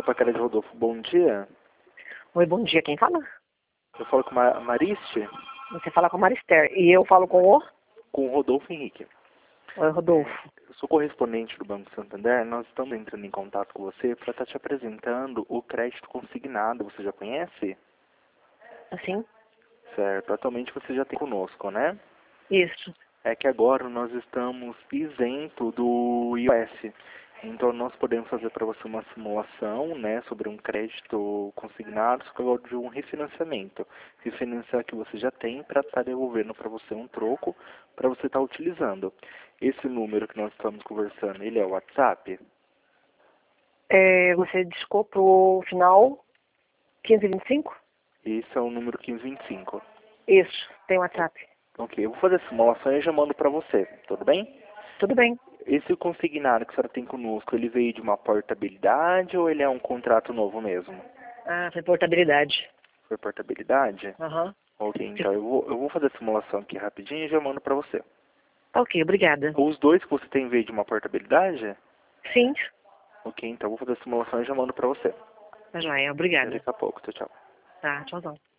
Paquera de Rodolfo, bom dia. Oi, bom dia. Quem fala? Eu falo com Mariste, Você fala com a Marister. E eu falo com o? com o Rodolfo Henrique. Oi, Rodolfo. Eu sou correspondente do Banco Santander. Nós estamos entrando em contato com você para estar te apresentando o crédito consignado. Você já conhece? Assim? Certo. Atualmente você já tem conosco, né? Isso. É que agora nós estamos isento do IOS. Então nós podemos fazer para você uma simulação, né, sobre um crédito consignado, só que agora de um refinanciamento. Refinanciar que você já tem para estar devolvendo para você um troco para você estar utilizando. Esse número que nós estamos conversando, ele é o WhatsApp? Você discou pro final 1525? Esse é o número 1525. Isso. Tem WhatsApp. Ok, eu vou fazer a simulação e já mando para você, tudo bem? Tudo bem. Esse consignado que a senhora tem conosco, ele veio de uma portabilidade ou ele é um contrato novo mesmo? Ah, foi portabilidade. Foi portabilidade? Aham. Ok, então eu vou fazer a simulação aqui rapidinho e já mando para você. Ok, obrigada. Os dois que você tem veio de uma portabilidade? Sim. Ok, então eu vou fazer a simulação e já mando para você. Tá joia. Até Obrigada. daqui a pouco, tchau, tchau. Tá, tchauzão.